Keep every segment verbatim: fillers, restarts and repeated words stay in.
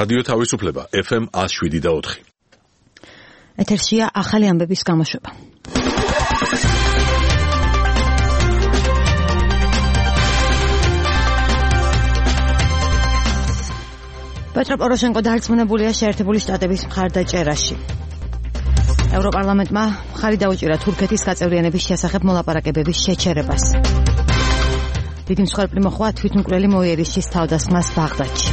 რადიო თავისუფლება ეფ ემ one oh seven და four. ეთერშია ახალი ამბების გამოშვება. პეტრო პოროშენკო დარწმუნებულია შეერთებული შტატების მხარდაჭერაში. ევროპარლამენტმა მხარი დაუჭირა თურქეთის გაწევრიანების შესახებ მოლაპარაკებების შეჩერებას. დიდი მსხვერპლი მოხდა თვითმკვლელი მოიერიშის თავდასხმას ბაღდადში.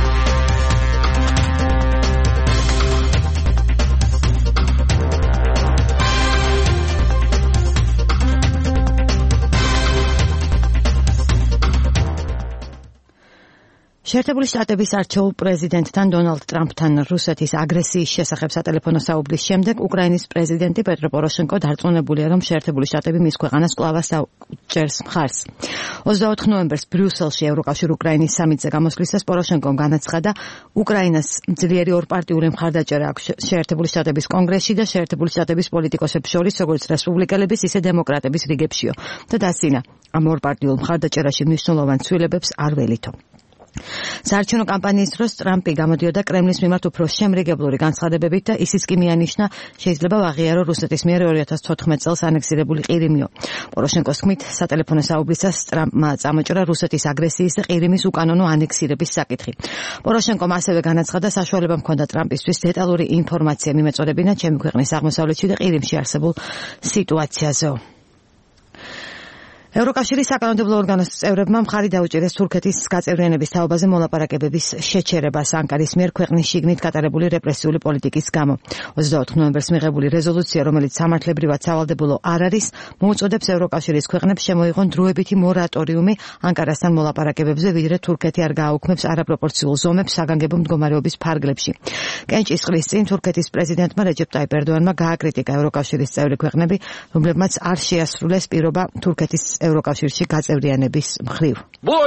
შეერთებული შტატების არჩეულ პრეზიდენტთან დონალდ ტრამპთან რუსეთის აგრესიის შესახებ სატელეფონო საუბრის შემდეგ უკრაინის პრეზიდენტი პეტრო პოროშენკო დარწმუნებულია, რომ შეერთებული შტატები მის ქვეყანას კვლავ აუჭერს მხარს. ოცდაოთხ ნოემბერს ბრიუსელში ევროკავშირ უკრაინის სამიტზე გამოსვლისას პოროშენკომ განაცხადა, უკრაინას ძლიერი ორპარტიული მხარდაჭერა აქვს შეერთებული შტატების კონგრესში და შეერთებული შტატების პოლიტიკოსებს შორის, როგორც რესპუბლიკელების, ისე დემოკრატების რიგებშიო და დასცინა, ამ ორპარტიულ მხარდაჭერაში მნიშვნელოვან ცვლილებებს არ ველითო. საარჩევნო კამპანიის დროს ტრამპი გამოდიოდა კრემლის მიმართ უფრო შემრიგებლური განცხადებებით და ისიც კი მიანიშნა, შეიძლება ვაღიარო რუსეთის მიერ ორი ათას თოთხმეტ წელს ანექსირებული ყირიმიო. პოროშენკოს თქმით, სატელეფონო საუბრისას ტრამპმა წამოჭრა რუსეთის აგრესიის და ყირიმის უკანონო ანექსირების საკითხი. პოროშენკომ ასევე განაცხადა, საშუალება მქონდა ტრამპისთვის დეტალური ინფორმაცია მიმეწოდებინა ჩემი ქვეყნის აღმოსავლეთში და ყირიმში არსებულ სიტუაციაზე. ევროკავშირის საკანონმდებლო ორგანოს წევრებმა მხარი დაუჭირეს თურქეთის გაწევრიანების თაობაზე მოლაპარაკებების შეჩერებას ანკარის მიერ ქვეყნის შიგნით გატარებული რეპრესიული პოლიტიკის გამო. ოცდაოთხ ნოემბერს მიღებული რეზოლუცია, რომელიც სამართლებრივად სავალდებულო არ არის, მოუწოდებს ევროკავშირის ქვეყნებს შემოიღონ დროებითი მორატორიუმი ანკარასთან მოლაპარაკებებზე, ვიდრე თურქეთი არ გააუქმებს არაპროპორციულ ზომებს საგანგებო მდგომარეობის ფარგლებში. კენჭისყრის წინ თურქეთის პრეზიდენტმა რეჯეპ ტაიპ ერდოანმა გააკრიტიკა ევროკავშირის წევრი ქვეყნები, რომლებმაც არ შეასრულეს პირობა თურქეთის ევროკავშირში გაწევრიანების მხრივ.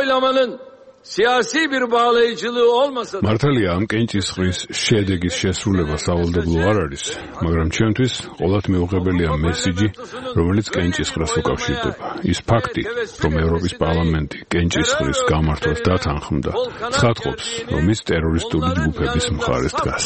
მართალია, ამ კენჭისყრის შედეგის შესრულება სავალდებულო არ არის, მაგრამ ჩემთვის ყოველთ მეუღებელია მესიჯი, რომელიც კენჭისყრას უკავშირდება. ის ფაქტი, რომ ევროპის პარლამენტი კენჭისყრის გამართვას დათანხმდა, ცხადყოფს, რომ ის ტერორისტული ჯგუფების მხარეს დგას.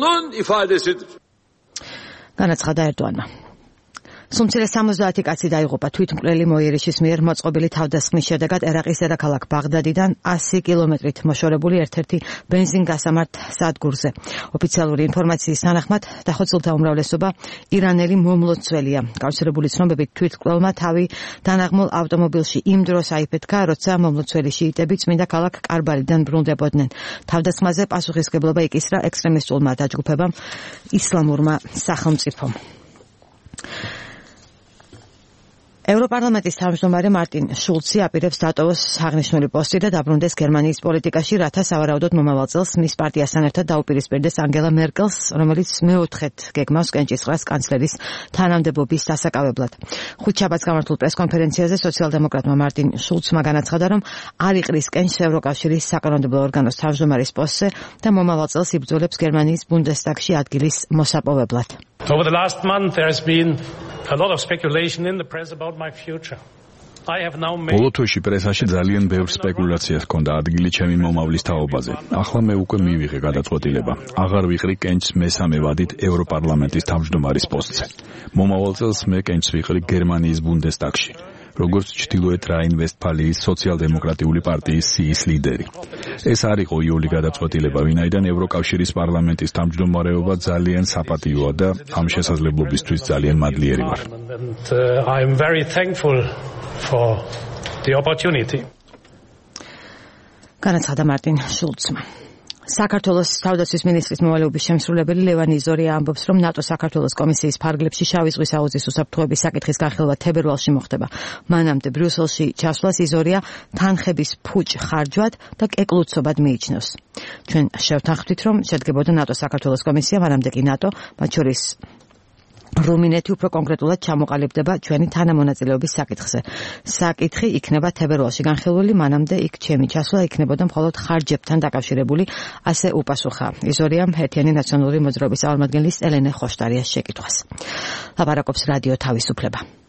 განაცხადა ერდოანმა. სუმცირე სამოცდაათი კაცი დაიღუპა თვითმკვლელი მოიერიშის მიერ მოწყობილი თავდასხმის შედეგად ერაყის დედაქალაქ ბაღდადიდან ასი კილომეტრით მოშორებული ერთ-ერთი ბენზინგასამართ სადგურზე. ოფიციალური ინფორმაციის თანახმად დახოცილთა უმრავლესობა ირანელი მომლოცველია. გავრცელებული ცნობებით თვითმკვლელმა თავი დანაღმულ ავტომობილში იმ დროს აიფეთქა, როცა მომლოცველი შიიტები წმინდა ქალაქ კარბალიდან ბრუნდებოდნენ. თავდასხმაზე პასუხისმგებლობა იკისრა ექსტრემისტულმა დაჯგუფებამ ისლამურმა სახელმწიფომ. ევროპარლამენტის თავმჯდომარე მარტინ შულცი აპირებს დატოვოს აღნიშნული პოსტი და დაბრუნდეს გერმანიის პოლიტიკაში, რათა სავარაუდოდ მომავალ წელს მის პარტიასთან ერთად დაუპირისპირდეს ანგელა მერკელს, რომელიც მეოთხედ გეგმავს კენჭისყრას კანცლერის თანამდებობის დასაკავებლად. ხუთშაბათს გამართულ პრესკონფერენციაზე სოციალ-დემოკრატმა მარტინ შულცმა განაცხადა, რომ არ იყრის კენჭს ევროკავშირის საკანონმდებლო ორგანოს თავმჯდომარის პოსტზე და მომავალ წელს იბრძოლებს გერმანიის ბუნდესტაგში ადგილის მოსაპოვებლად. Over the last month there has been a lot of speculation in the press about my future. I have now made ბოლო თვეში პრესაში ძალიან ბევრ სპეკულაციას ჰქონდა ადგილი ჩემი მომავლის თაობაზე. ახლა მე უკვე მივიღე გადაწყვეტილება. აღარ ვიყრი კენჭს მესამე ვადით ევროპარლამენტის თავმჯდომარის პოსტზე. მომავალ წელს მე კენჭს ვიყრი გერმანიის ბუნდესტაგში. როგორც ჩრდილოეთ რაინ-ვესტფალიის სოციალ-დემოკრატიული პარტიის სიის ლიდერი. ეს არ იყო იოლი გადაწყვეტილება, ვინაიდან ევროკავშირის პარლამენტის თავმჯდომარეობა ძალიან საპატიოა და ამ შესაძლებლობისთვის ძალიან მადლიერი ვარ. I am very thankful for the opportunity. განაცხადა მარტინ შულცმა. საქართველოს თავდაცვის მინისტრის მოვალეობის შემსრულებელი ლევან იზორია ამბობს, რომ ნატო საქართველოს კომისიის ფარგლებში შავი ზღვის აუზის უსაფრთხოების საკითხის განხილვა თებერვალში მოხდება. მანამდე ბრიუსელში ჩასვლას იზორია თანხების ფუჭ ხარჯვად და კეკლუცობად მიიჩნევს. ჩვენ შევთანხმდით, რომ შედგებოდა ნატო საქართველოს კომისია, მანამდე კი ნატო, მათ შორის რუმინეთი უფრო კონკრეტულად ჩამოყალიბდება ჩვენი თანამონაწილეობის საკითხზე. საკითხი იქნება თებერვალში განხილვილი, მანამდე იქ ჩემი ჩასვლა იქნებოდა მხოლოდ ხარჯებთან დაკავშირებული, ასე უპასუხა იზორიამ ერთიანი ნაციონალური მოძრაობის წარმომადგენლის ელენე ხოშტარიას შეკითხვას. ლაპარაკობს რადიო თავისუფლება.